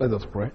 Let us pray.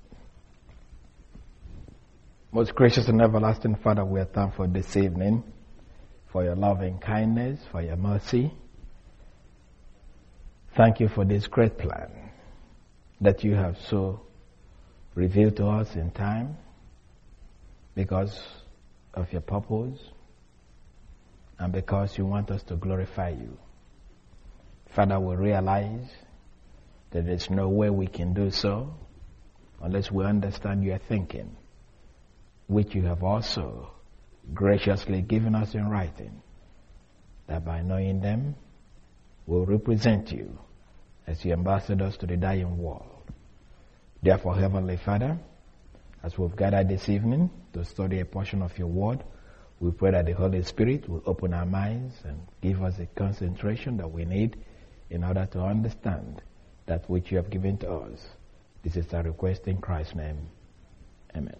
Most gracious and everlasting Father, we are thankful this evening for your loving kindness, for your mercy. Thank you for this great plan that you have so revealed to us in time because of your purpose and because you want us to glorify you. Father, we realize that there's no way we can do so unless we understand your thinking, which you have also graciously given us in writing, that by knowing them, we'll represent you as your ambassadors to the dying world. Therefore, Heavenly Father, as we've gathered this evening to study a portion of your word, we pray that the Holy Spirit will open our minds and give us the concentration that we need in order to understand that which you have given to us. This is our request in Christ's name. Amen.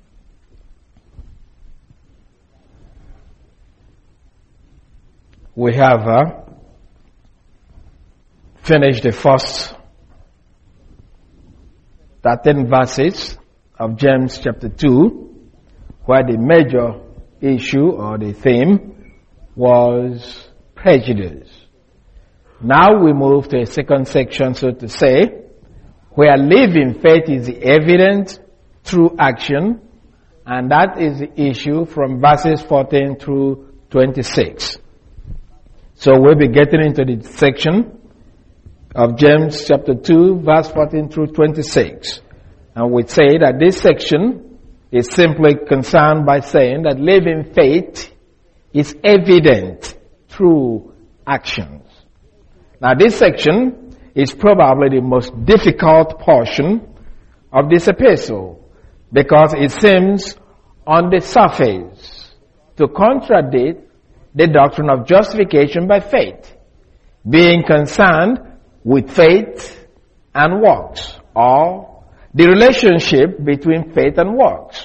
We have finished the first 13 verses of James chapter 2, where the major issue or the theme was prejudice. Now we move to a second section, so to say, where living faith is evident through action, and that is the issue from verses 14 through 26. So we'll be getting into the section of James chapter 2, verse 14 through 26. And we say that this section is simply concerned by saying that living faith is evident through actions. Now this section is probably the most difficult portion of this epistle because it seems on the surface to contradict the doctrine of justification by faith, being concerned with faith and works, or the relationship between faith and works.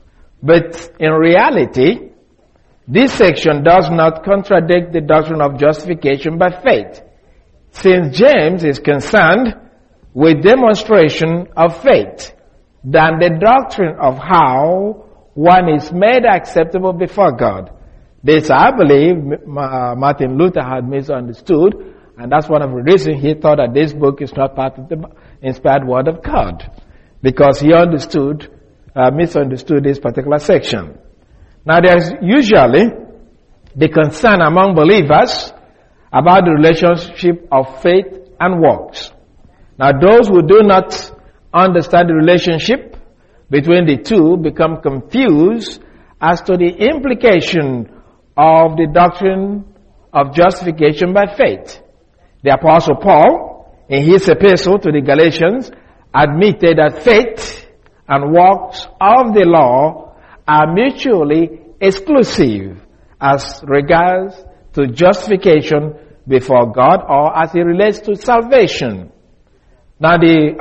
But in reality, this section does not contradict the doctrine of justification by faith, since James is concerned with demonstration of faith than the doctrine of how one is made acceptable before God. This, I believe, Martin Luther had misunderstood, and that's one of the reasons he thought that this book is not part of the inspired word of God, because he misunderstood this particular section. Now, there's usually the concern among believers about the relationship of faith and works. Now, those who do not understand the relationship between the two become confused as to the implication of the doctrine of justification by faith. The Apostle Paul, in his epistle to the Galatians, admitted that faith and works of the law are mutually exclusive as regards to justification before God or as it relates to salvation. Now the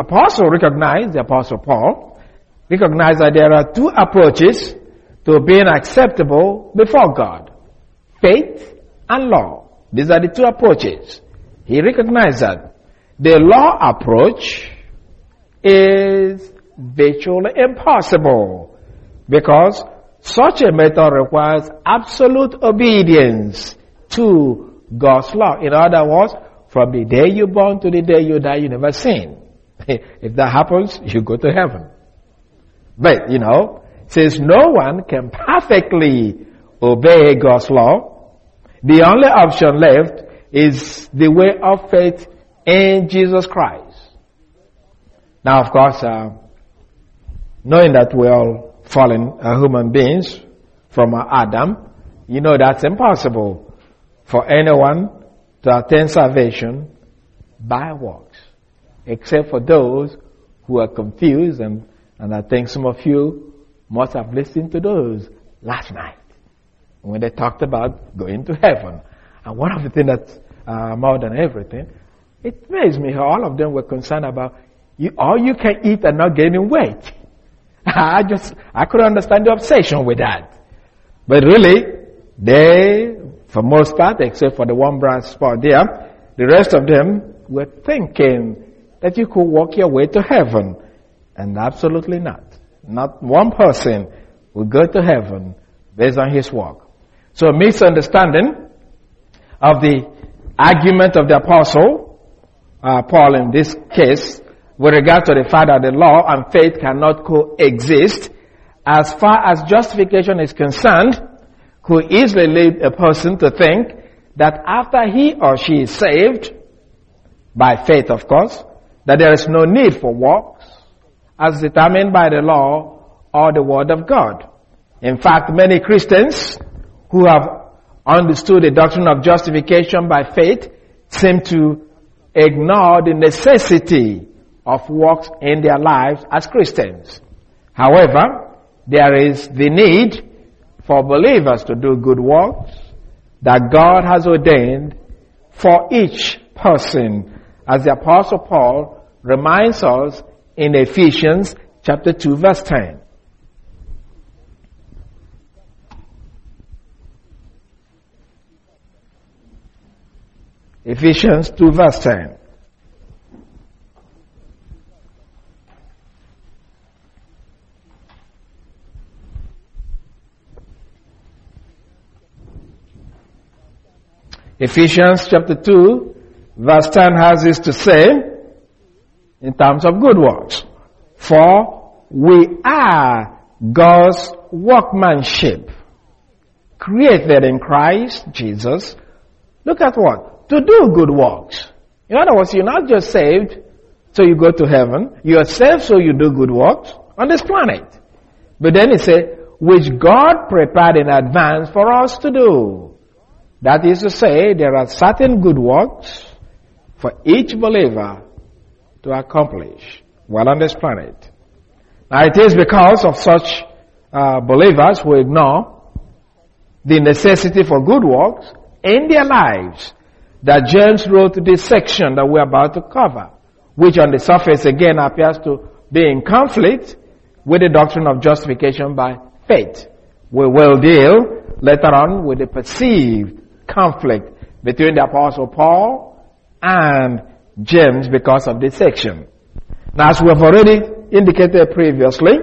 Apostle Paul recognized that there are two approaches to being acceptable before God: faith and law. These are the two approaches. He recognized that the law approach is virtually impossible because such a method requires absolute obedience to God's law. In other words, from the day you're born to the day you die, you never sin. If that happens, you go to heaven. But, since no one can perfectly obey God's law, the only option left is the way of faith in Jesus Christ. Now, of course, knowing that we're all fallen human beings from Adam, that's impossible for anyone to attain salvation by works, except for those who are confused, and I think some of you must have listened to those last night when they talked about going to heaven. And one of the things that's more than everything, it amazed me how all of them were concerned about all you can eat and not gaining weight. I couldn't understand the obsession with that. But really, they, for most part, except for the one bright spot there, the rest of them were thinking that you could walk your way to heaven And absolutely not. Not one person will go to heaven based on his work. So a misunderstanding of the argument of the apostle, Paul in this case, with regard to the fact that the law and faith cannot coexist, as far as justification is concerned, could easily lead a person to think that after he or she is saved, by faith of course, that there is no need for works as determined by the law or the word of God. In fact, many Christians who have understood the doctrine of justification by faith seem to ignore the necessity of works in their lives as Christians. However, there is the need for believers to do good works that God has ordained for each person, as the Apostle Paul reminds us in Ephesians chapter 2 verse 10. Ephesians 2 verse 10. Ephesians chapter 2 verse 10 has this to say in terms of good works. For we are God's workmanship, created in Christ Jesus. Look at what? To do good works. In other words, you're not just saved so you go to heaven. You are saved so you do good works on this planet. But then he said, which God prepared in advance for us to do. That is to say, there are certain good works for each believer to accomplish while on this planet. Now it is because of such believers who ignore the necessity for good works in their lives that James wrote this section that we're about to cover, which on the surface again appears to be in conflict with the doctrine of justification by faith. We will deal later on with the perceived conflict between the Apostle Paul and James because of this section. Now, as we have already indicated previously,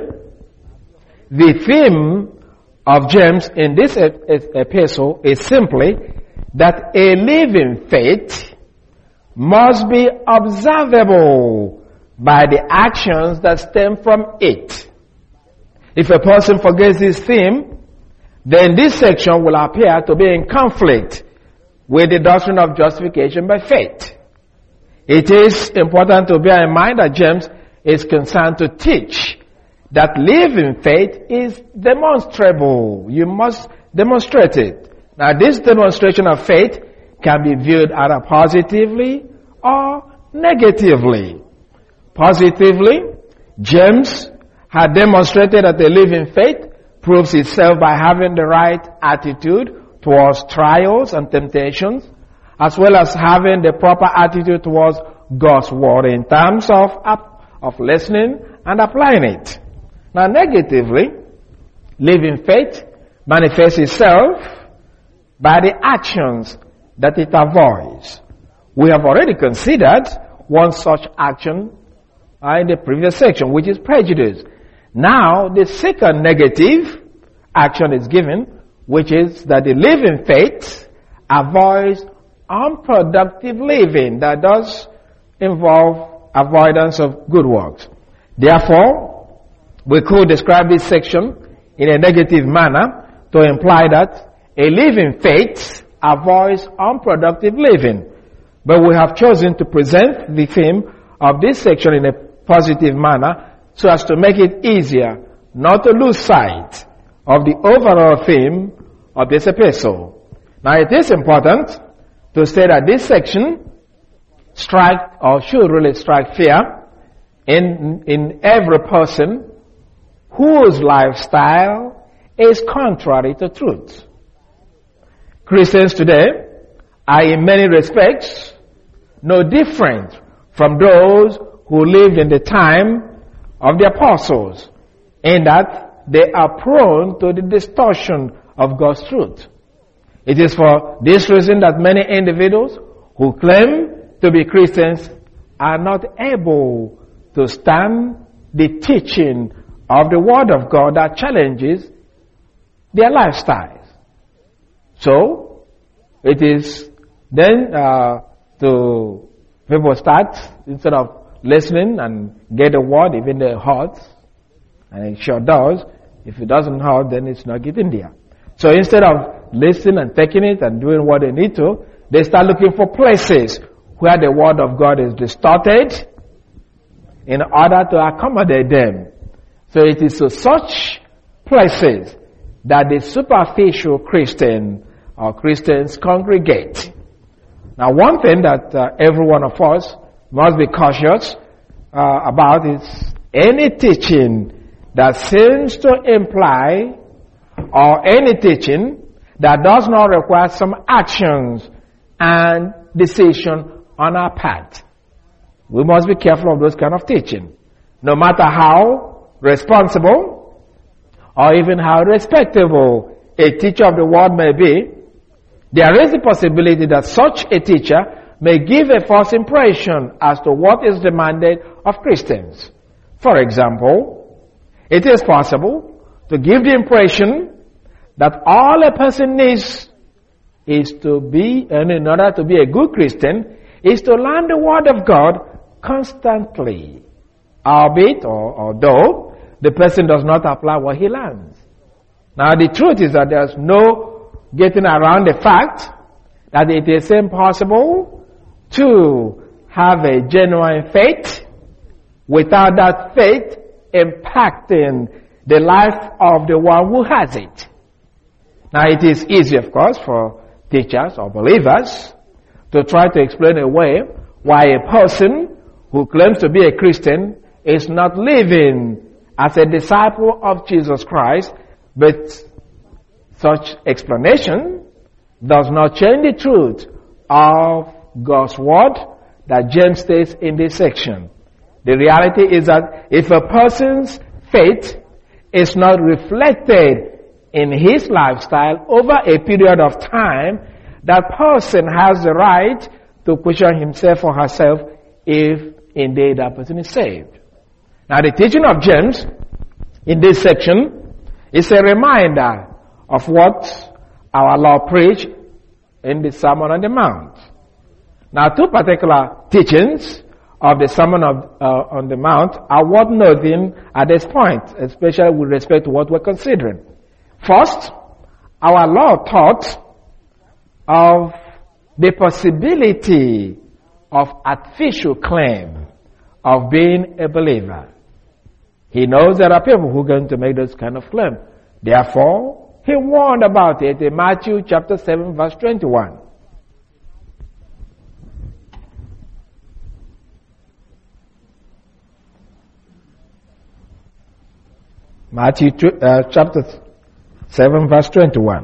the theme of James in this epistle is simply that a living faith must be observable by the actions that stem from it. If a person forgets this theme, then this section will appear to be in conflict with the doctrine of justification by faith. It is important to bear in mind that James is concerned to teach that living faith is demonstrable. You must demonstrate it. Now, this demonstration of faith can be viewed either positively or negatively. Positively, James had demonstrated that a living faith proves itself by having the right attitude towards trials and temptations, as well as having the proper attitude towards God's word in terms of listening and applying it. Now, negatively, living faith manifests itself by the actions that it avoids. We have already considered one such action in the previous section, which is prejudice. Now, the second negative action is given, which is that the living faith avoids unproductive living that does involve avoidance of good works. Therefore, we could describe this section in a negative manner to imply that a living faith avoids unproductive living. But we have chosen to present the theme of this section in a positive manner so as to make it easier not to lose sight of the overall theme of this epistle. Now, it is important to say that this section should really strike fear in every person whose lifestyle is contrary to truth. Christians today are in many respects no different from those who lived in the time of the apostles, in that they are prone to the distortion of God's truth. It is for this reason that many individuals who claim to be Christians are not able to stand the teaching of the Word of God that challenges their lifestyles. So, it is then to people start, instead of listening and get the Word, even their hearts, and it sure does. If it doesn't hurt, then it's not getting there. So instead of listening and taking it and doing what they need to, they start looking for places where the Word of God is distorted in order to accommodate them. So it is to such places that the superficial Christian or Christians congregate. Now, one thing that every one of us must be cautious about is any teaching that seems to imply, or any teaching that does not require some actions and decision on our part. We must be careful of those kind of teaching. No matter how responsible or even how respectable a teacher of the word may be, there is a possibility that such a teacher may give a false impression as to what is demanded of Christians. For example, it is possible to give the impression that all a person needs is to be, and in order to be a good Christian, is to learn the Word of God constantly, albeit or although the person does not apply what he learns. Now the truth is that there's no getting around the fact that it is impossible to have a genuine faith without that faith impacting the life of the one who has it. Now it is easy, of course, for teachers or believers to try to explain away why a person who claims to be a Christian is not living as a disciple of Jesus Christ, but such explanation does not change the truth of God's Word that James states in this section. The reality is that if a person's faith is not reflected in his lifestyle over a period of time, that person has the right to question himself or herself if indeed that person is saved. Now the teaching of James in this section is a reminder of what our Lord preached in the Sermon on the Mount. Now two particular teachings of the Sermon on the Mount are worth noting at this point, especially with respect to what we're considering. First, our Lord taught of the possibility of artificial claim of being a believer. He knows there are people who are going to make those kind of claims. Therefore, he warned about it in Matthew chapter 7 verse 21. Matthew chapter 7 verse 21.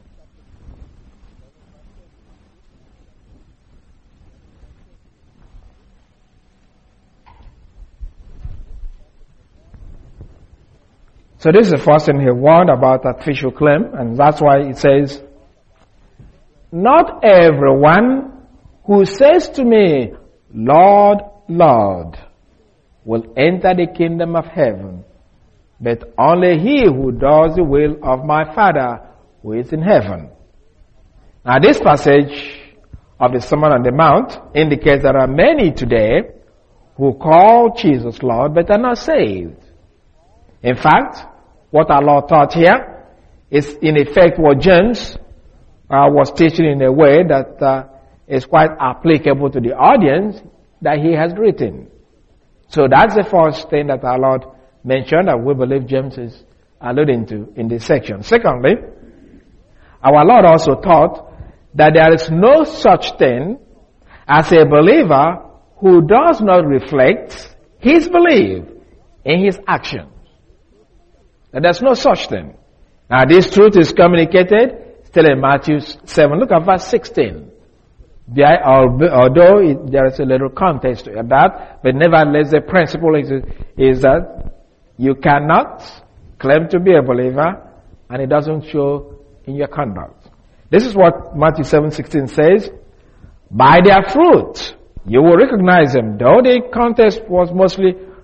So this is the first thing he warned about artificial claim, and that's why it says, not everyone who says to me, Lord, Lord, will enter the kingdom of heaven, but only he who does the will of my Father who is in heaven. Now this passage of the Sermon on the Mount indicates there are many today who call Jesus Lord but are not saved. In fact, what our Lord taught here is in effect what James was teaching in a way that is quite applicable to the audience that he has written. So that's the first thing that our Lord mentioned that we believe James is alluding to in this section. Secondly, our Lord also taught that there is no such thing as a believer who does not reflect his belief in his actions. That there's no such thing. Now this truth is communicated still in Matthew 7. Look at verse 16. Although there is a little context to that, but nevertheless the principle is that you cannot claim to be a believer and it doesn't show in your conduct. This is what Matthew 7:16 says. By their fruit you will recognize them. Though the context was mostly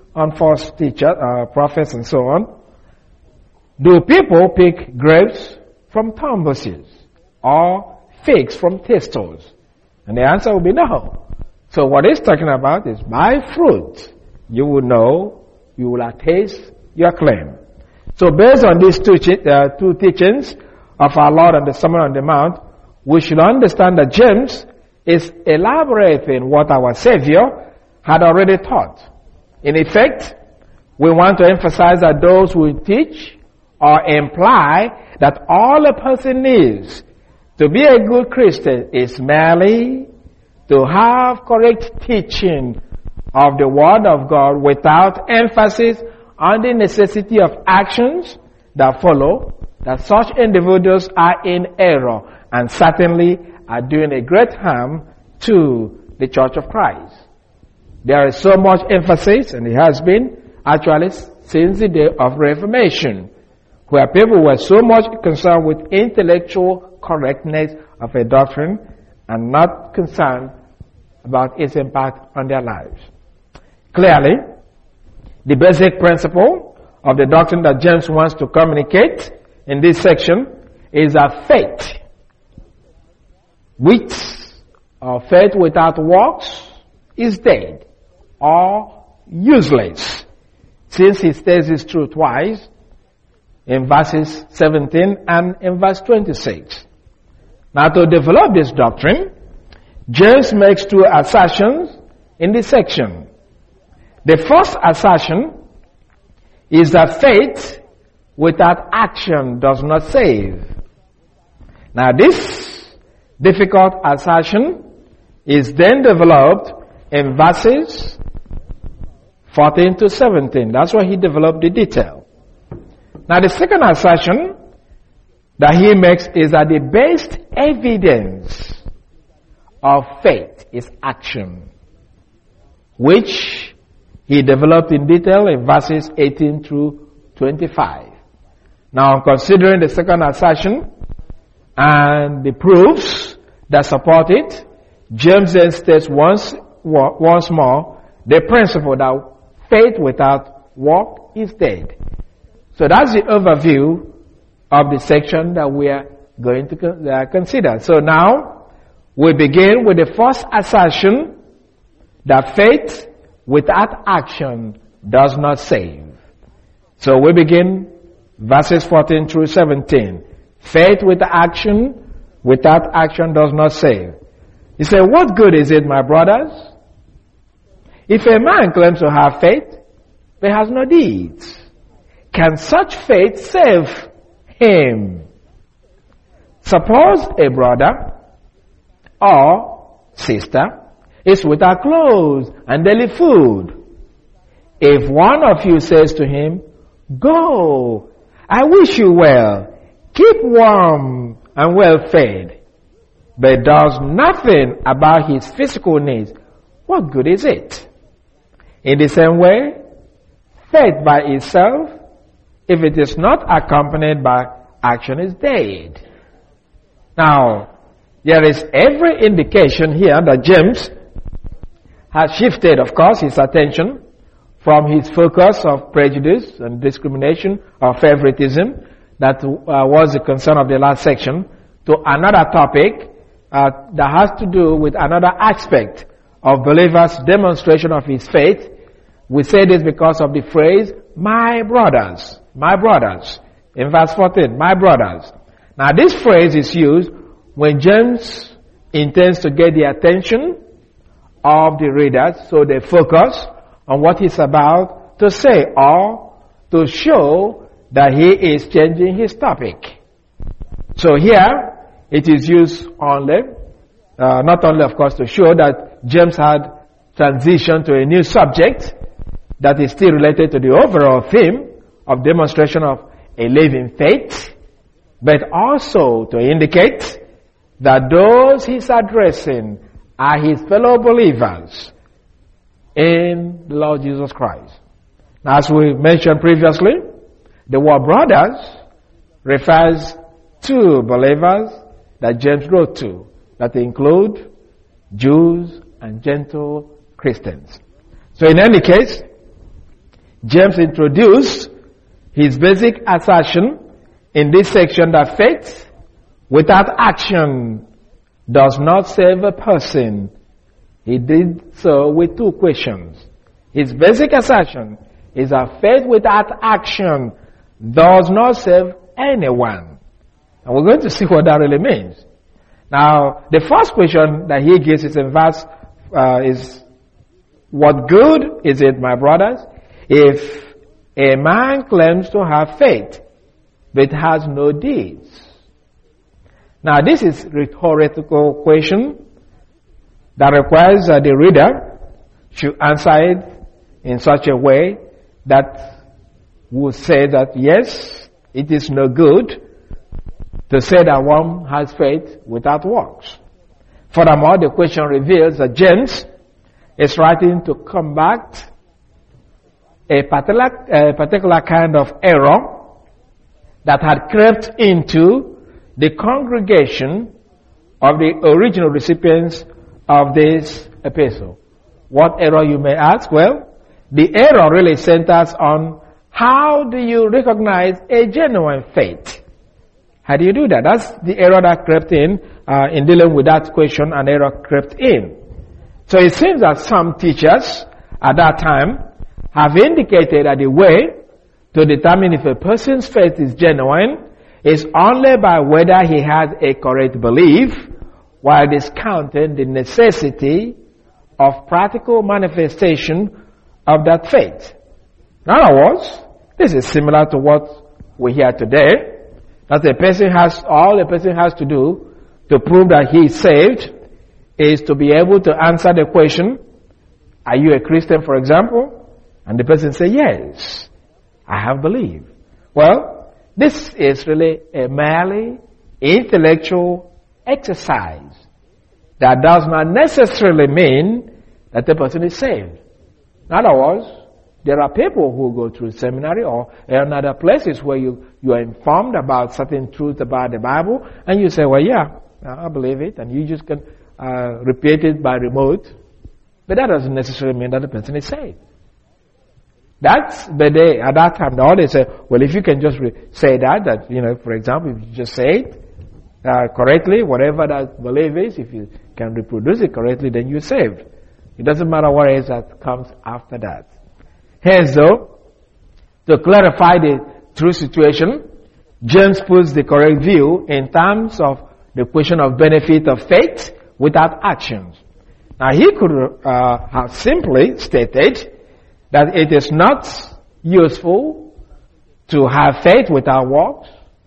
on false teachers, prophets and so on. Do people pick grapes from thorn bushes or figs from thistles? And the answer will be no. So what he's talking about is by fruit you will know, you will taste your claim. So based on these two teachings of our Lord and the Sermon on the Mount, we should understand that James is elaborating what our Savior had already taught. In effect, we want to emphasize that those who teach or imply that all a person needs to be a good Christian is merely to have correct teaching of the Word of God without emphasis on the necessity of actions that follow, that such individuals are in error and certainly are doing a great harm to the Church of Christ. There is so much emphasis, and it has been actually since the day of Reformation, where people were so much concerned with intellectual correctness of a doctrine and not concerned about its impact on their lives. Clearly, the basic principle of the doctrine that James wants to communicate in this section is that faith faith without works is dead or useless. Since he states this truth twice in verses 17 and in verse 26. Now to develop this doctrine, James makes two assertions in this section. The first assertion is that faith without action does not save. Now this difficult assertion is then developed in verses 14 to 17. That's why he developed the detail. Now the second assertion that he makes is that the best evidence of faith is action, which he developed in detail in verses 18 through 25. Now, considering the second assertion and the proofs that support it, James then states once more the principle that faith without work is dead. So that's the overview of the section that we are going to consider. So now we begin with the first assertion that faith without action does not save. So we begin verses 14 through 17. Faith without action does not save. He said, what good is it, my brothers, if a man claims to have faith but has no deeds? Can such faith save him? Suppose a brother or sister is without clothes and daily food. If one of you says to him, go, I wish you well, keep warm and well fed, but does nothing about his physical needs, what good is it? In the same way, faith by itself, if it is not accompanied by action, is dead. Now, there is every indication here that James has shifted, of course, his attention from his focus of prejudice and discrimination or favoritism that was the concern of the last section to another topic that has to do with another aspect of believers' demonstration of his faith. We say this because of the phrase, my brothers, in verse 14, my brothers. Now this phrase is used when James intends to get the attention of the readers so they focus on what he's about to say or to show that he is changing his topic. So here it is used only, not only of course to show that James had transitioned to a new subject that is still related to the overall theme of demonstration of a living faith, but also to indicate that those he's addressing are his fellow believers in the Lord Jesus Christ. Now, as we mentioned previously, the word brothers refers to believers that James wrote to, that include Jews and Gentile Christians. So in any case, James introduced his basic assertion in this section that faith without action does not save a person. He did so with two questions. His basic assertion is that faith without action does not save anyone. And we're going to see what that really means. Now, the first question that he gives is in verse, is, what good is it, my brothers, if a man claims to have faith, but has no deeds? Now, this is a rhetorical question that requires the reader to answer it in such a way that will say that, yes, it is no good to say that one has faith without works. Furthermore, the question reveals that James is writing to combat a particular kind of error that had crept into the congregation of the original recipients of this epistle. What error, you may ask? Well, the error really centers on how do you recognize a genuine faith? How do you do that? That's the error that crept in dealing with that question, an error crept in. So it seems that some teachers at that time have indicated that the way to determine if a person's faith is genuine is only by whether he has a correct belief, while discounting the necessity of practical manifestation of that faith. In other words, this is similar to what we hear today, that all a person has to do to prove that he is saved is to be able to answer the question, are you a Christian, for example? And the person say, yes, I have believed. Well, this is really a merely intellectual exercise that does not necessarily mean that the person is saved. In other words, there are people who go through seminary or in other places where you are informed about certain truths about the Bible, and you say, well, yeah, I believe it, and you just can repeat it by remote. But that doesn't necessarily mean that the person is saved. At that time, they say, well, if you can just say that, for example, if you just say it correctly, whatever that belief is, if you can reproduce it correctly, then you're saved. It doesn't matter what else that comes after that. Hence, though, to clarify the true situation, James puts the correct view in terms of the question of benefit of faith without actions. Now, he could have simply stated that it is not useful to have faith without works,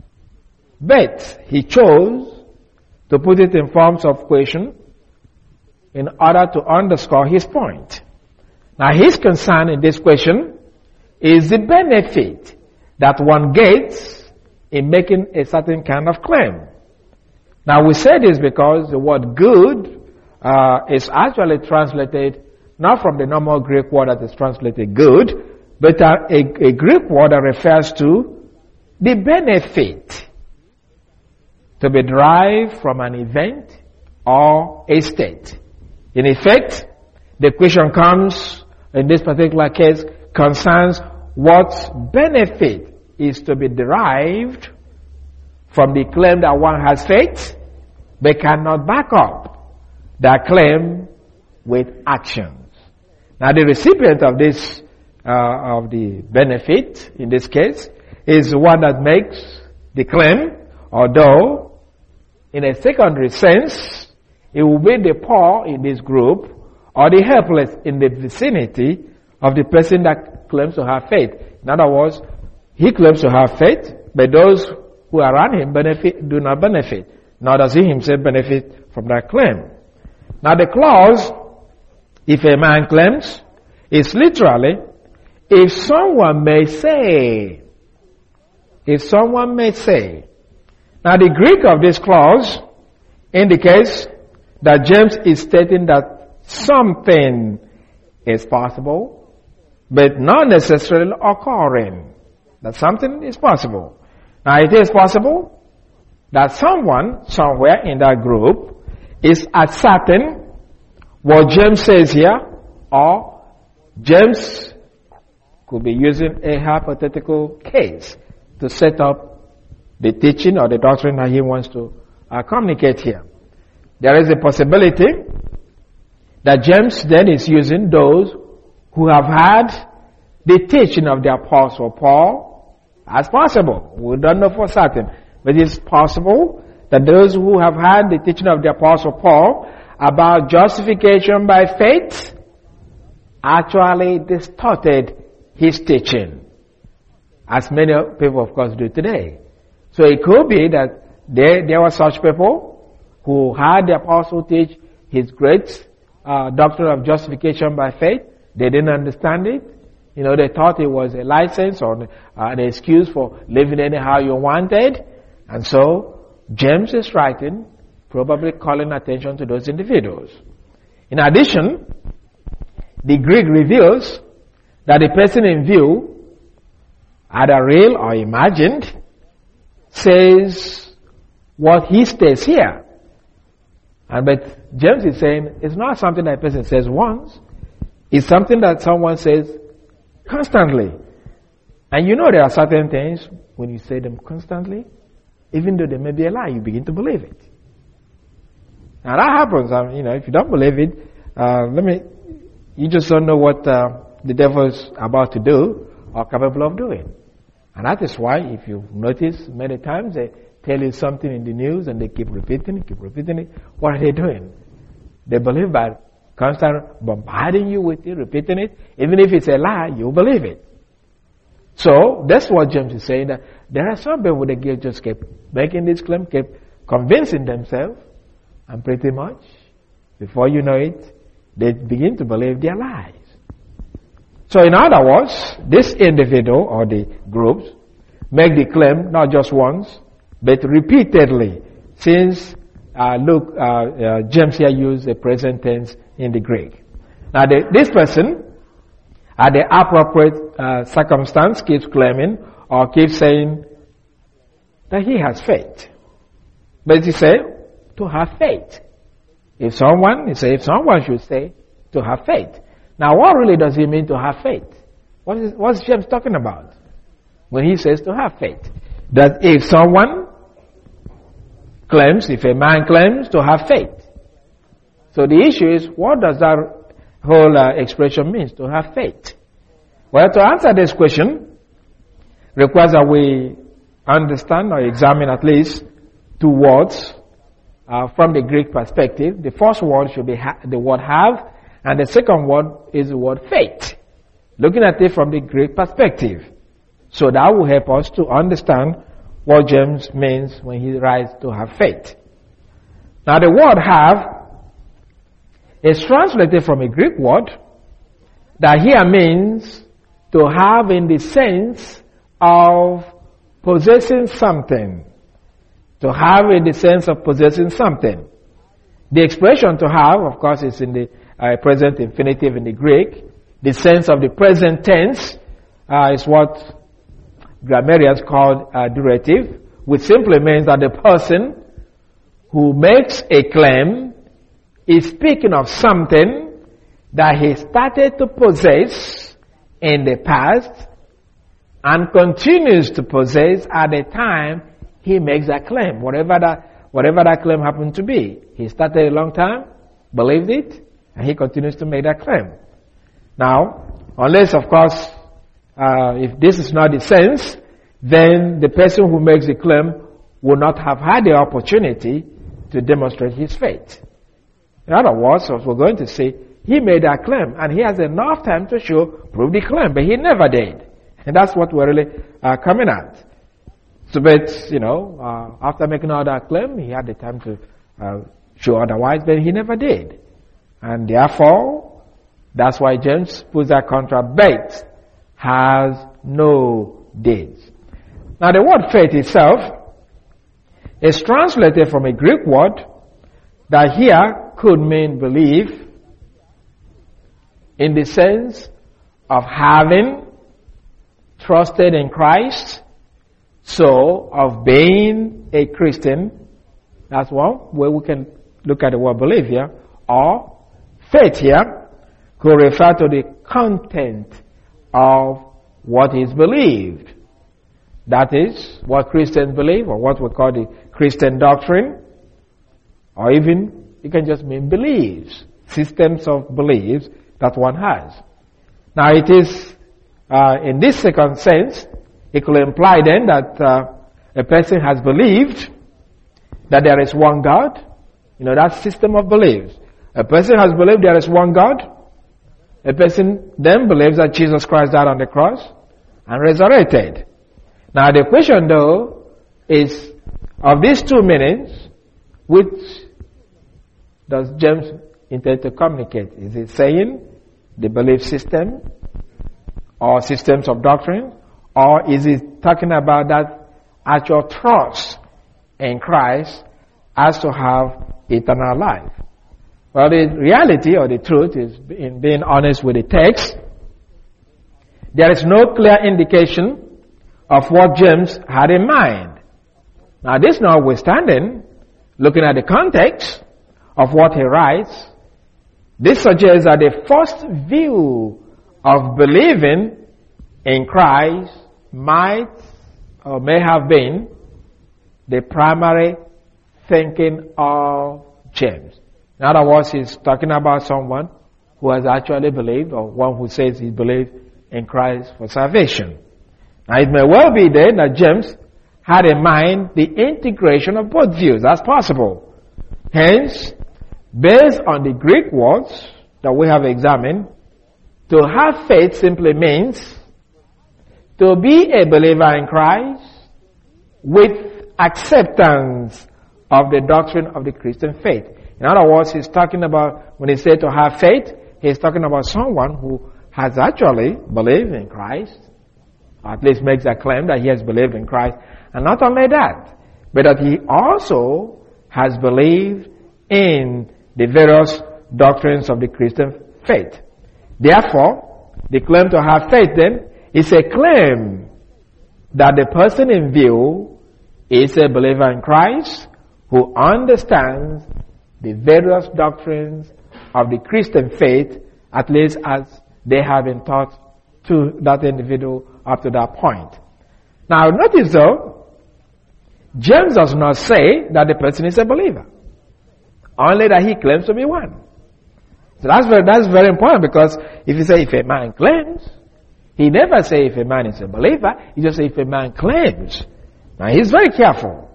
but he chose to put it in forms of question in order to underscore his point. Now, his concern in this question is the benefit that one gets in making a certain kind of claim. Now, we say this because the word good is actually translated not from the normal Greek word that is translated good, but a Greek word that refers to the benefit to be derived from an event or a state. In effect, the question comes, in this particular case, concerns what benefit is to be derived from the claim that one has faith, but cannot back up that claim with actions. Now, the recipient of this, of the benefit, in this case, is the one that makes the claim, although, in a secondary sense, it will be the poor in this group, or the helpless in the vicinity of the person that claims to have faith. In other words, he claims to have faith, but those who are around him do not benefit, nor does he himself benefit from that claim. Now, the clause, if a man claims, is literally, if someone may say. If someone may say. Now, the Greek of this clause indicates that James is stating that something is possible, but not necessarily occurring. That something is possible. Now, it is possible that someone, somewhere in that group, is asserting what James says here, or James could be using a hypothetical case to set up the teaching or the doctrine that he wants to communicate here. There is a possibility that James then is using those who have had the teaching of the Apostle Paul as possible. We don't know for certain, but it's possible that those who have had the teaching of the Apostle Paul about justification by faith actually distorted his teaching, as many people, of course, do today. So it could be that there were such people who had the apostle teach his great doctrine of justification by faith. They didn't understand it. They thought it was a license or an excuse for living anyhow you wanted. And so James is writing, probably calling attention to those individuals. In addition, the Greek reveals that the person in view, either real or imagined, says what he states here. But James is saying it's not something that a person says once. It's something that someone says constantly. And there are certain things, when you say them constantly, even though they may be a lie, you begin to believe it. Now that happens. If you don't believe it, you just don't know what the devil is about to do or capable of doing. And that is why, if you've noticed many times, they tell you something in the news and they keep repeating it. What are they doing? They believe by constantly bombarding you with it, repeating it. Even if it's a lie, you believe it. So that's what James is saying, that there are some people that just kept making this claim, kept convincing themselves, and pretty much, before you know it, they begin to believe their lies. So in other words, this individual or the groups make the claim not just once, but repeatedly, since James here used the present tense in the Greek. Now this person, at the appropriate circumstance, keeps claiming or keeps saying that he has faith. But he said, to have faith. If someone should say, to have faith. Now what really does he mean to have faith? What's James talking about when he says to have faith? That if a man claims to have faith. So the issue is, what does that whole expression mean, to have faith? Well, to answer this question requires that we understand or examine at least two words from the Greek perspective. The first word should be the word have, and the second word is the word faith. Looking at it from the Greek perspective. So that will help us to understand what James means when he writes to have faith. Now the word have is translated from a Greek word that here means to have in the sense of possessing something. To have in the sense of possessing something. The expression to have, of course, is in the present infinitive in the Greek. The sense of the present tense is what grammarians call durative, which simply means that the person who makes a claim is speaking of something that he started to possess in the past and continues to possess at the time he makes that claim, whatever that claim happened to be. He started a long time, believed it, and he continues to make that claim. Now, unless, of course, if this is not the sense, then the person who makes the claim will not have had the opportunity to demonstrate his faith. In other words, as we're going to see, he made that claim, and he has enough time to prove the claim, but he never did. And that's what we're really coming at. So, but, after making all that claim, he had the time to show otherwise, but he never did. And therefore, that's why James puts that contract, but has no deeds. Now the word faith itself is translated from a Greek word that here could mean belief in the sense of having trusted in Christ, so of being a Christian. That's one way we can look at the word believe here. Or faith here could refer to the content of what is believed. That is what Christians believe, or what we call the Christian doctrine, or even you can just mean beliefs, systems of beliefs that one has. Now it is, in this second sense, it could imply then that a person has believed that there is one God. You know, that system of beliefs. A person has believed there is one God. A person then believes that Jesus Christ died on the cross and resurrected. Now the question though is, of these two meanings, which does James intend to communicate? Is it saying the belief system or systems of doctrine? Or is it talking about that actual trust in Christ as to have eternal life? Well, the reality or the truth is, in being honest with the text, there is no clear indication of what James had in mind. Now, this notwithstanding, looking at the context of what he writes, this suggests that the first view of believing in Christ might or may have been the primary thinking of James. In other words, he's talking about someone who has actually believed, or one who says he believed in Christ for salvation. Now it may well be then that James had in mind the integration of both views. That's possible. Hence, based on the Greek words that we have examined, to have faith simply means to be a believer in Christ with acceptance of the doctrine of the Christian faith. In other words, he's talking about, when he said to have faith, he's talking about someone who has actually believed in Christ, or at least makes a claim that he has believed in Christ. And not only that, but that he also has believed in the various doctrines of the Christian faith. Therefore, the claim to have faith then is a claim that the person in view is a believer in Christ who understands the various doctrines of the Christian faith, at least as they have been taught to that individual up to that point. Now notice though, James does not say that the person is a believer, only that he claims to be one. So that's very important, because if you say if a man claims, he never say if a man is a believer, he just say if a man claims. Now he's very careful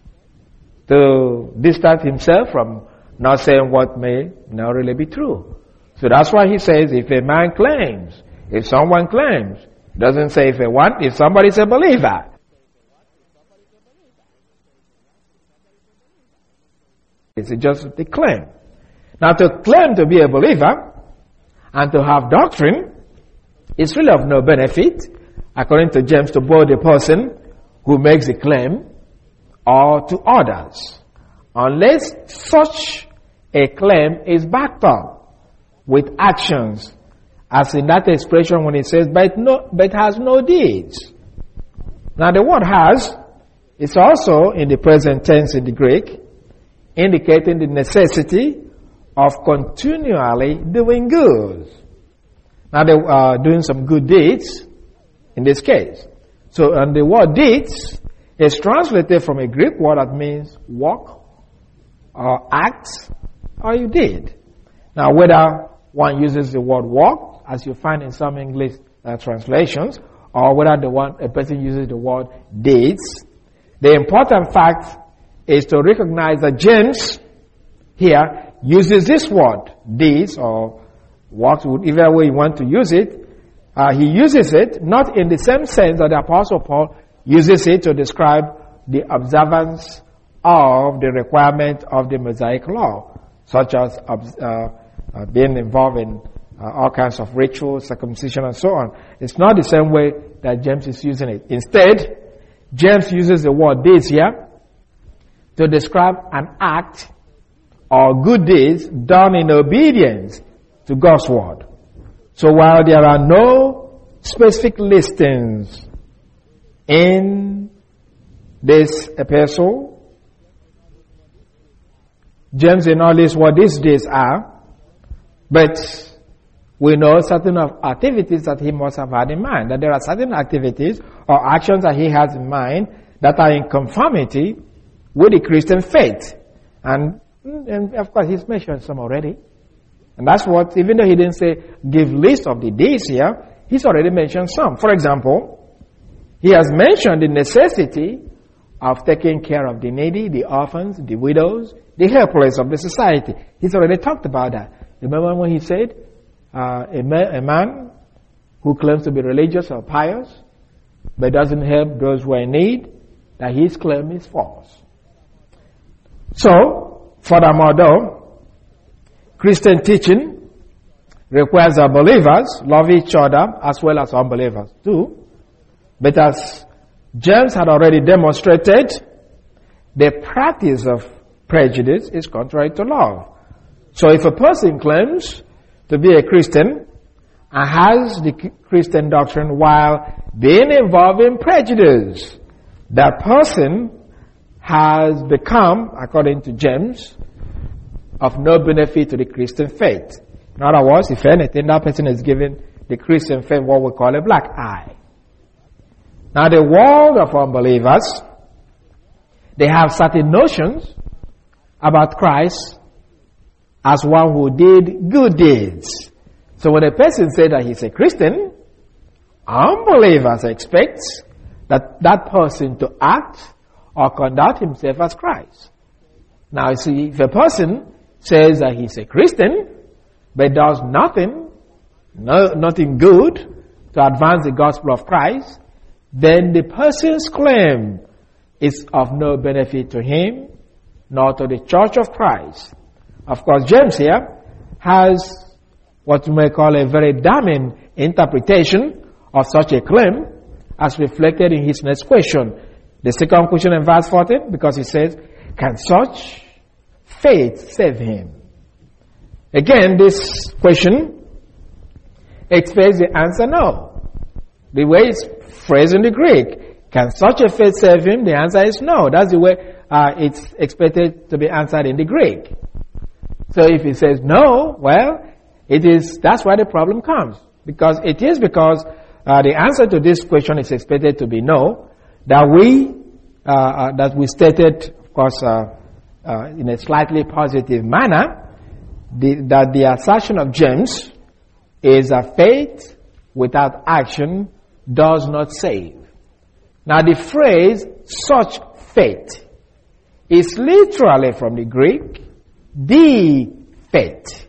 to distance himself from not saying what may not really be true. So that's why he says if a man claims, if someone claims. It doesn't say if somebody's a believer. It's just the claim. Now to claim to be a believer and to have doctrine is really of no benefit, according to James, to both the person who makes the claim or to others, unless such a claim is backed up with actions, as in that expression when it says, but has no deeds. Now the word has is also in the present tense in the Greek, indicating the necessity of continually doing good. Now they are doing some good deeds in this case. So, and the word deeds is translated from a Greek word that means work or act or you did. Now whether one uses the word work, as you find in some English translations, or whether a person uses the word deeds, the important fact is to recognize that James here uses this word, deeds, or whatever way you want to use it. He uses it not in the same sense that the Apostle Paul uses it to describe the observance of the requirement of the Mosaic law, such as being involved in all kinds of rituals, circumcision, and so on. It's not the same way that James is using it. Instead, James uses the word deeds here to describe an act or good deeds done in obedience to God's word. So while there are no specific listings in this epistle, James did not list what these deeds are, but we know certain of activities that he must have had in mind. That there are certain activities or actions that he has in mind that are in conformity with the Christian faith. And of course, he's mentioned some already. And that's what, even though he didn't say give list of the deeds here, he's already mentioned some. For example, he has mentioned the necessity of taking care of the needy, the orphans, the widows, the helpless of the society. He's already talked about that. Remember when he said, a man who claims to be religious or pious, but doesn't help those who are in need, that his claim is false. So, furthermore though, Christian teaching requires that believers love each other as well as unbelievers too. But as James had already demonstrated, the practice of prejudice is contrary to love. So if a person claims to be a Christian and has the Christian doctrine while being involved in prejudice, that person has become, according to James, of no benefit to the Christian faith. In other words, if anything, that person is giving the Christian faith what we call a black eye. Now the world of unbelievers, they have certain notions about Christ as one who did good deeds. So when a person says that he's a Christian, unbelievers expect that person to act or conduct himself as Christ. Now you see, if a person says that he's a Christian, but does nothing good to advance the gospel of Christ, then the person's claim is of no benefit to him, nor to the church of Christ. Of course, James here has what you may call a very damning interpretation of such a claim, as reflected in his next question. The second question in verse 14, because he says, can such faith save him? Again, this question expects the answer no. The way it's phrased in the Greek, can such a faith save him? The answer is no. That's the way it's expected to be answered in the Greek. So if he says no, well, that's why the problem comes. Because the answer to this question is expected to be no, that we stated, of course, in a slightly positive manner, that the assertion of James is that faith without action does not save. Now the phrase such faith is literally from the Greek the faith.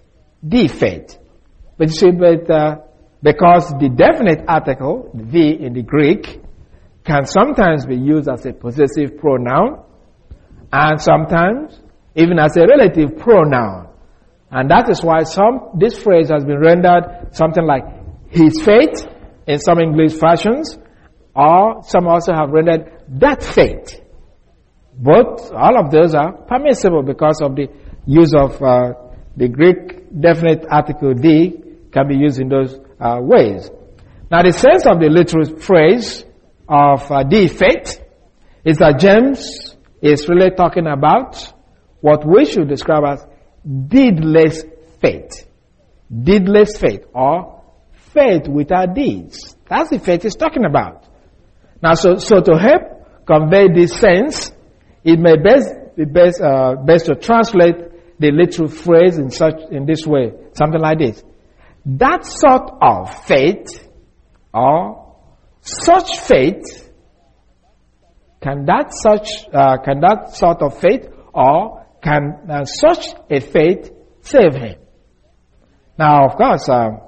But you see, because the definite article, the in the Greek, can sometimes be used as a possessive pronoun and sometimes even as a relative pronoun. And that is why this phrase has been rendered something like his faith in some English fashions, or some also have rendered that faith. But all of those are permissible because of the use of the Greek definite article the can be used in those ways. Now the sense of the literal phrase of the faith is that James is really talking about what we should describe as deedless faith. Deedless faith, or faith without deeds. That's the faith he's talking about. Now so to help convey this sense, it may be best to translate the literal phrase in this way, something like this. That sort of faith, or such faith, can that sort of faith, or can such a faith save him? Now, of course,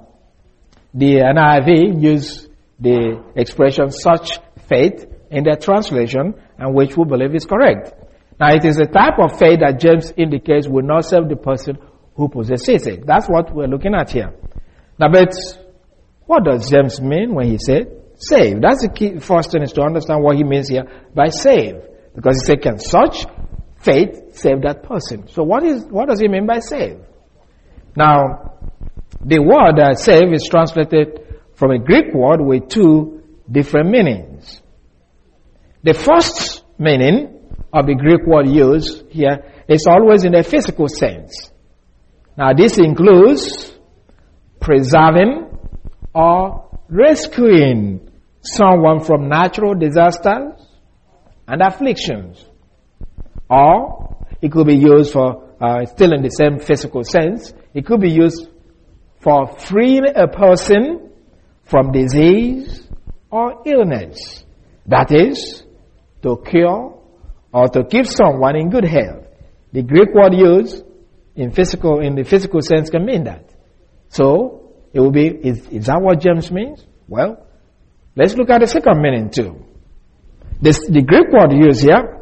the NIV use the expression such faith in their translation, and which we believe is correct. Now, it is a type of faith that James indicates will not save the person who possesses it. That's what we're looking at here. Now, but what does James mean when he said save? That's the key. First thing is to understand what he means here by save. Because he said, can such faith save that person? So what does he mean by save? Now, the word save is translated from a Greek word with two different meanings. The first meaning of the Greek word used here is always in a physical sense. Now this includes preserving or rescuing someone from natural disasters and afflictions. Or it could be used for, still in the same physical sense, it could be used for freeing a person from disease or illness. That is, to cure or to keep someone in good health. The Greek word used in the physical sense can mean that. So, it will be, is that what James means? Well, let's look at the second meaning too. The Greek word used here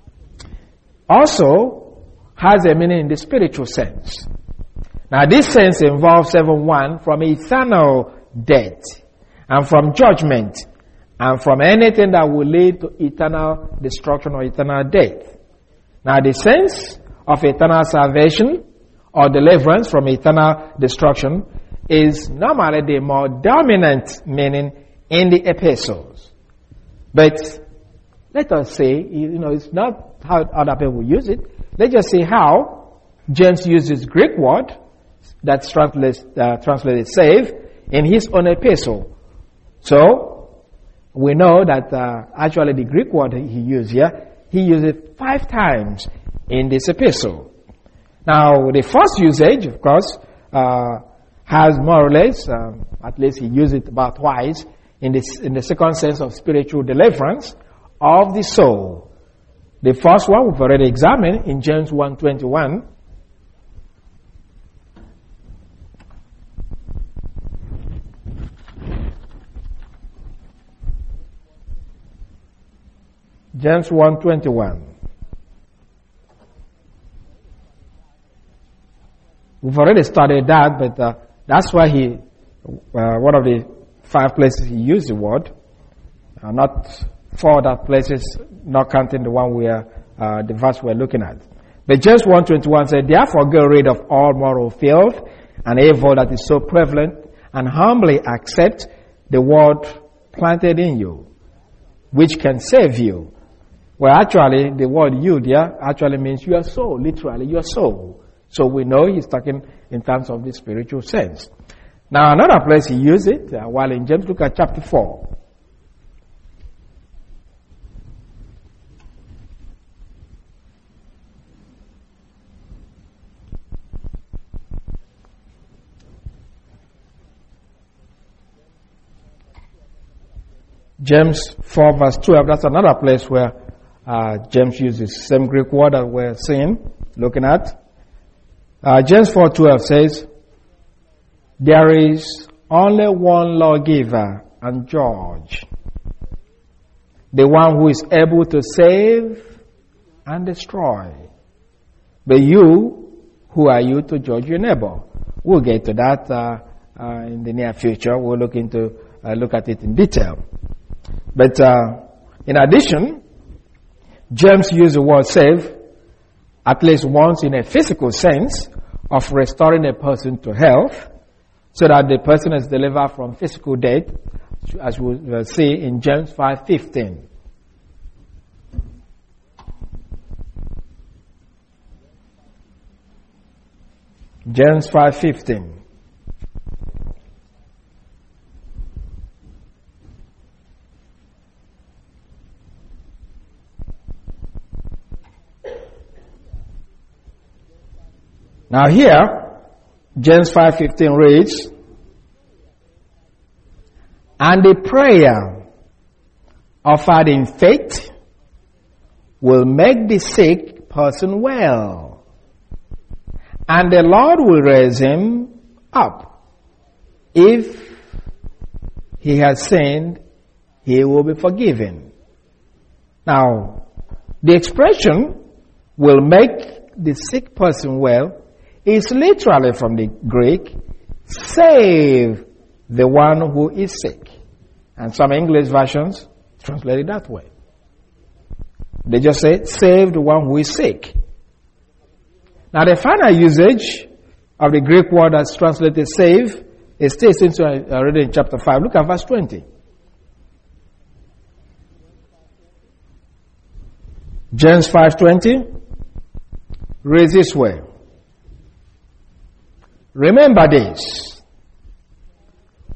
also has a meaning in the spiritual sense. Now, this sense involves 7:1 from eternal death and from judgment and from anything that will lead to eternal destruction or eternal death. Now, the sense of eternal salvation or deliverance from eternal destruction is normally the more dominant meaning in the epistles. But let us say, it's not how other people use it. Let's just see how James uses Greek word that's translated save in his own epistle. So, we know that actually the Greek word he used here, he used it 5 times in this epistle. Now, the first usage, of course, has more or less, at least he used it about twice, in the second sense of spiritual deliverance of the soul. The first one we've already examined in James 1:21. James 1:21. We've already studied that, but that's why one of the 5 places he used the word, not 4 other places, not counting the one the verse we're looking at. But James 1:21 said, "Therefore get rid of all moral filth and evil that is so prevalent, and humbly accept the word planted in you, which can save you." Well, actually, the word "you" there actually means your soul, literally your soul. So we know he's talking in terms of the spiritual sense. Now, another place he used it, while in James, look at chapter 4. James 4 verse 12, that's another place where James uses the same Greek word that we're seeing, looking at. James 4:12 says, "There is only one lawgiver and judge, the one who is able to save and destroy. But you, who are you to judge your neighbor?" We'll get to that in the near future. We'll look at it in detail. But in addition, James used the word save at least once in a physical sense of restoring a person to health so that the person is delivered from physical death, as we will see in James 5:15. James 5:15. Now here, James 5:15 reads, "And the prayer offered in faith will make the sick person well, and the Lord will raise him up. If he has sinned, he will be forgiven." Now, the expression "will make the sick person well" is literally from the Greek, "save the one who is sick." And some English versions translate it that way. They just say, "save the one who is sick." Now the final usage of the Greek word that's translated save is still since already in chapter 5. Look at verse 20. James 5:20 reads this way, "Remember this,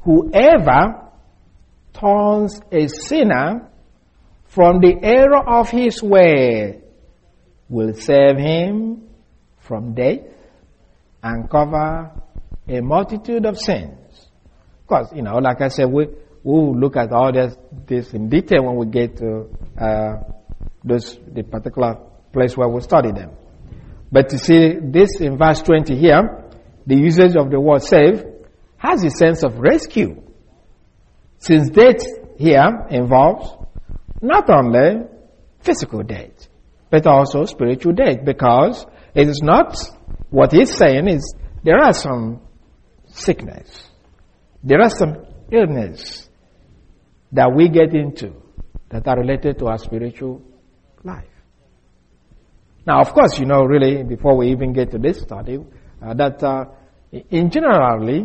whoever turns a sinner from the error of his way will save him from death and cover a multitude of sins. Of course, like I said, we will look at all this in detail when we get to the particular place where we study them. But you see, this in verse 20 here, the usage of the word save has a sense of rescue. Since death here involves not only physical death, but also spiritual death, because it is not, what he's saying is, there are some sickness, there are some illness that we get into that are related to our spiritual life. Now, of course, really, before we even get to this study, that in generally,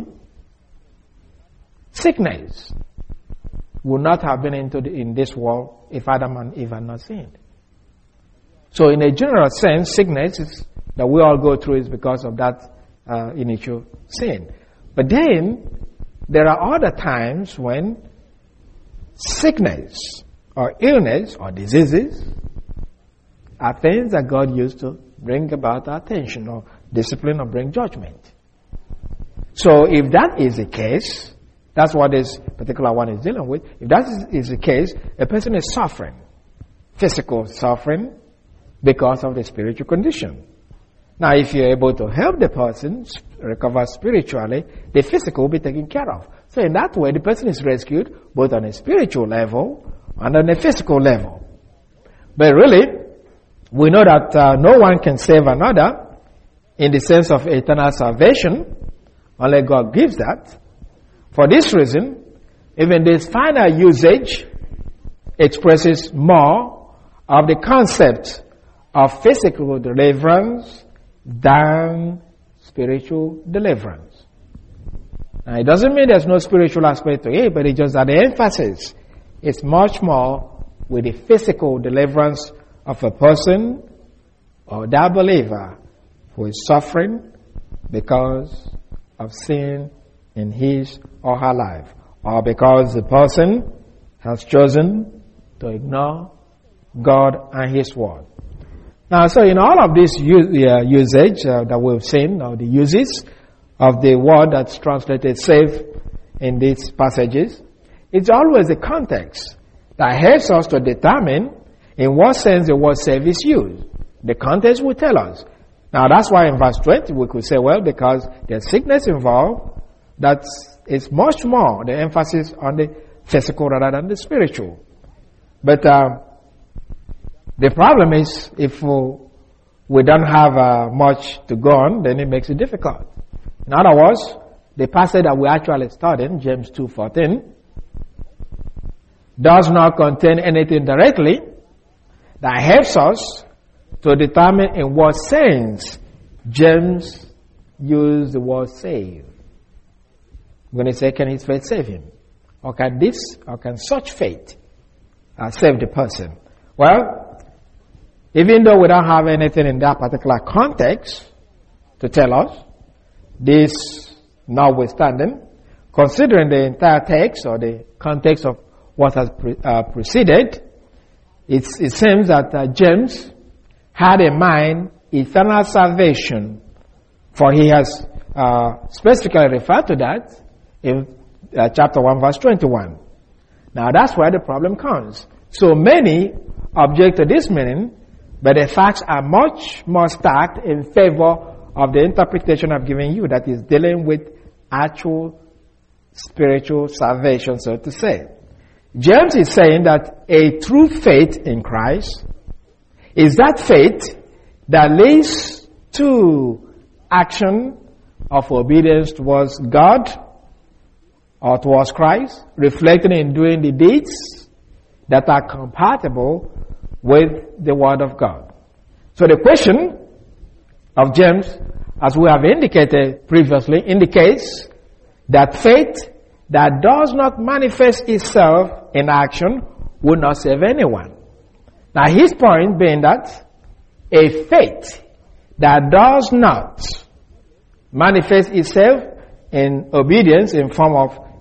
sickness would not have been in this world if Adam and Eve had not sinned. So in a general sense, sickness that we all go through is because of that initial sin. But then, there are other times when sickness or illness or diseases are things that God used to bring about our attention or discipline or bring judgment. So if that is the case, that's what this particular one is dealing with. If that is the case, a person is suffering, physical suffering, because of the spiritual condition. Now, if you're able to help the person recover spiritually, the physical will be taken care of. So in that way, the person is rescued both on a spiritual level and on a physical level. But really, we know that no one can save another in the sense of eternal salvation, unless God gives that. For this reason, even this final usage expresses more of the concept of physical deliverance than spiritual deliverance. Now, it doesn't mean there's no spiritual aspect to it, but it's just that the emphasis is much more with the physical deliverance of a person or that believer who is suffering because of sin in his or her life, or because the person has chosen to ignore God and His Word. Now, so in all of this usage that we've seen, or the uses of the word that's translated save in these passages, it's always the context that helps us to determine in what sense the word save is used. The context will tell us. Now, that's why in verse 20 we could say, well, because there's sickness involved, it's much more the emphasis on the physical rather than the spiritual. But the problem is, if we don't have much to go on, then it makes it difficult. In other words, the passage that we actually studied, James 2:14, does not contain anything directly that helps us to determine in what sense James used the word save. I'm going to say, can his faith save him? Or can such faith save the person? Well, even though we don't have anything in that particular context to tell us, this notwithstanding, considering the entire text or the context of what has preceded, it seems that James had in mind eternal salvation, for he has specifically referred to that in chapter 1 verse 21. Now that's where the problem comes. So many object to this meaning, but the facts are much more stacked in favor of the interpretation I've given you, that is dealing with actual spiritual salvation, so to say. James is saying that a true faith in Christ is that faith that leads to action of obedience towards God or towards Christ, reflecting in doing the deeds that are compatible with the Word of God. So the question of James, as we have indicated previously, indicates that faith that does not manifest itself in action will not save anyone. Now his point being that a faith that does not manifest itself in obedience in form of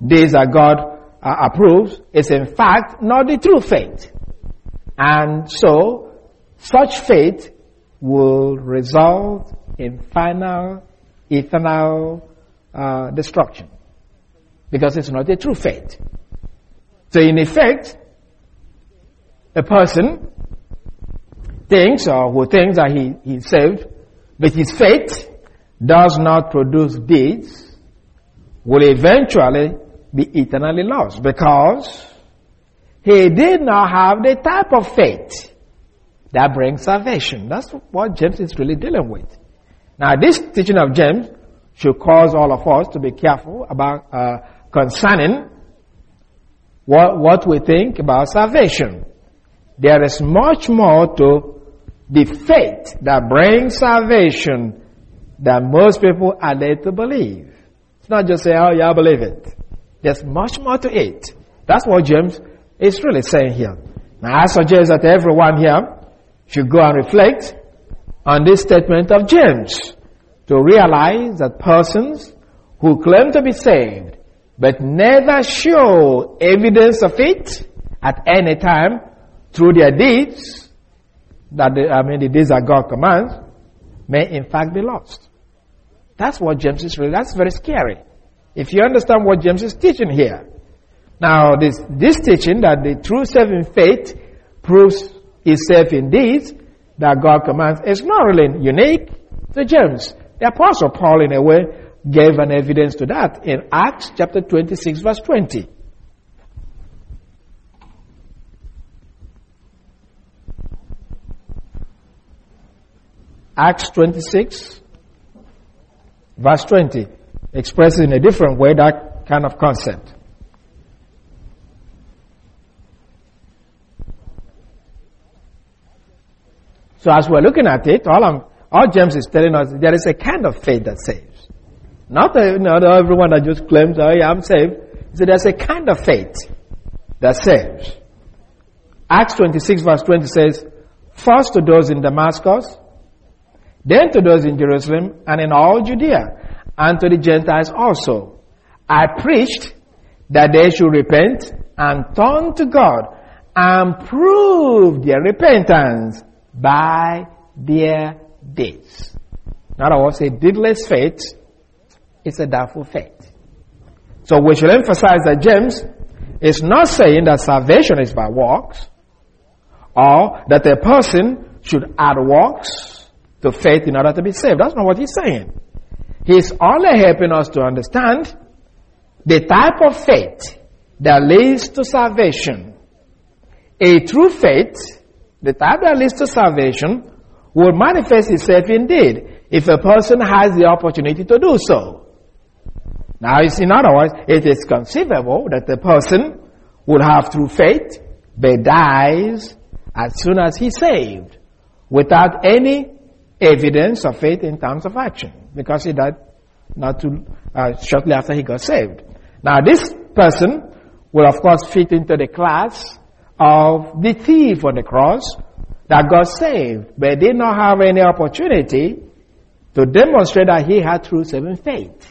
deeds that God approves is in fact not the true faith. And so, such faith will result in final, eternal destruction. Because it's not a true faith. So in effect, a person thinks or who thinks that he's saved, but his faith does not produce deeds, will eventually be eternally lost because he did not have the type of faith that brings salvation. That's what James is really dealing with. Now, this teaching of James should cause all of us to be careful about concerning what we think about salvation. There is much more to the faith that brings salvation than most people are led to believe. It's not just say, oh yeah, I believe it. There's much more to it. That's what James is really saying here. Now I suggest that everyone here should go and reflect on this statement of James to realize that persons who claim to be saved but never show evidence of it at any time through their deeds, the deeds that God commands, may in fact be lost. That's what James is really, that's very scary. If you understand what James is teaching here. Now, this teaching that the true saving faith proves itself in deeds that God commands is not really unique to James. The Apostle Paul, in a way, gave an evidence to that in Acts chapter 26, verse 20. Acts 26, verse 20, expresses in a different way that kind of concept. So as we're looking at it, all James is telling us, there is a kind of faith that saves. Not everyone that just claims, oh yeah, I'm saved. So there's a kind of faith that saves. Acts 26 verse 20 says, first to those in Damascus, then to those in Jerusalem and in all Judea, and to the Gentiles also. I preached that they should repent and turn to God and prove their repentance by their deeds. In other words, a deedless faith is a doubtful faith. So we should emphasize that James is not saying that salvation is by works, or that a person should add works to faith in order to be saved. That's not what he's saying. He's only helping us to understand the type of faith that leads to salvation. A true faith, the type that leads to salvation, will manifest itself indeed if a person has the opportunity to do so. Now, in other words, it is conceivable that the person will have true faith but dies as soon as he's saved without any evidence of faith in terms of action, because he died shortly after he got saved. Now, this person will of course fit into the class of the thief on the cross that got saved, but did not have any opportunity to demonstrate that he had true saving faith.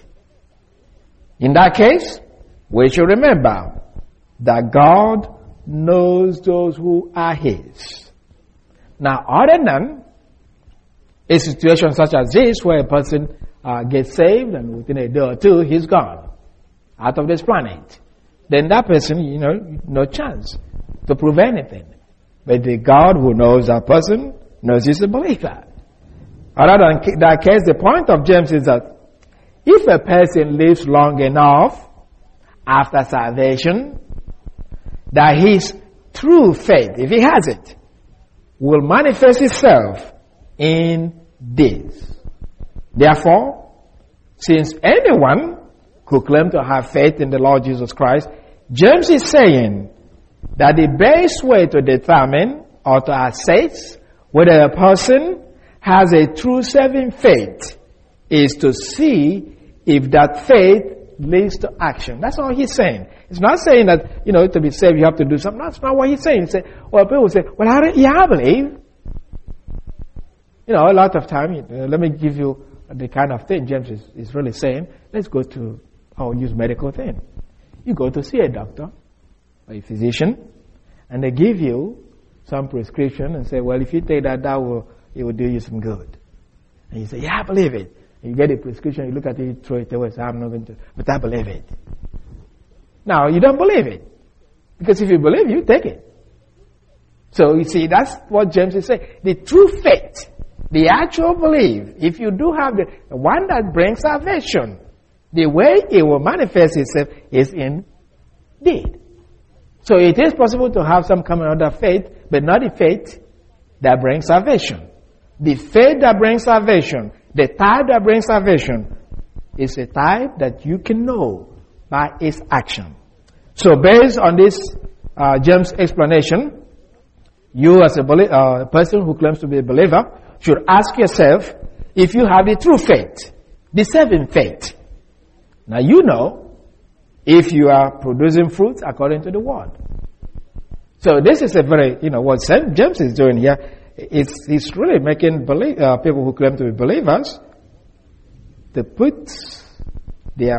In that case, we should remember that God knows those who are His. Now, other than a situation such as this, where a person gets saved and within a day or two he's gone out of this planet, then that person, no chance to prove anything. But the God who knows that person knows he's a believer. Other than that case, the point of James is that if a person lives long enough after salvation, that his true faith, if he has it, will manifest itself in deeds. Therefore, since anyone could claim to have faith in the Lord Jesus Christ, James is saying that the best way to determine or to assess whether a person has a true saving faith is to see if that faith leads to action. That's all he's saying. It's not saying that, to be saved you have to do something. That's not what he's saying. People say, well, I believe. A lot of time, let me give you the kind of thing James is really saying. Let's go to, I'll use medical thing. You go to see a doctor or a physician, and they give you some prescription and say, well, if you take that, it will do you some good. And you say, yeah, I believe it. And you get a prescription, you look at it, you throw it away, say, I'm not going to, but I believe it. Now, you don't believe it. Because if you believe, you take it. So, you see, that's what James is saying. The true faith, the actual belief, if you do have the one that brings salvation, the way it will manifest itself is in deed. So it is possible to have some common other faith, but not the faith that brings salvation. The faith that brings salvation, the type that brings salvation, is a type that you can know by its action. So based on this James' explanation, you as a person who claims to be a believer should ask yourself if you have the true faith, the saving faith. Now you know if you are producing fruit according to the word. So this is a very, what James is doing here, it's really making people who claim to be believers to put their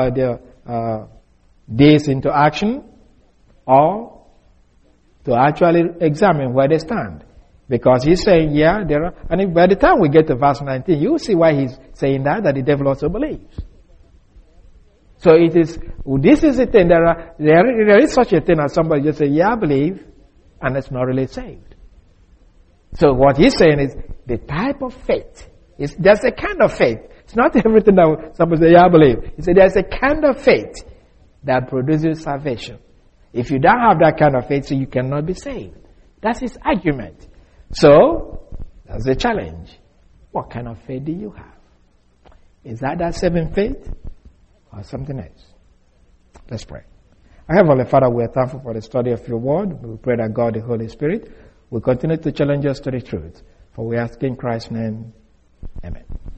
deeds into action, or to actually examine where they stand. Because he's saying, and by the time we get to verse 19, you will see why he's saying that the devil also believes. So this is the thing, there is such a thing as somebody just say, I believe, and it's not really saved. So what he's saying is, the type of faith, there's a kind of faith. It's not everything that somebody say, I believe. He said, there's a kind of faith that produces salvation. If you don't have that kind of faith, so you cannot be saved. That's his argument. So, that's the challenge. What kind of faith do you have? Is that saving faith? Or something else? Let's pray. Our Heavenly Father, we are thankful for the study of your word. We pray that God, the Holy Spirit, will continue to challenge us to the truth. For we ask in Christ's name. Amen.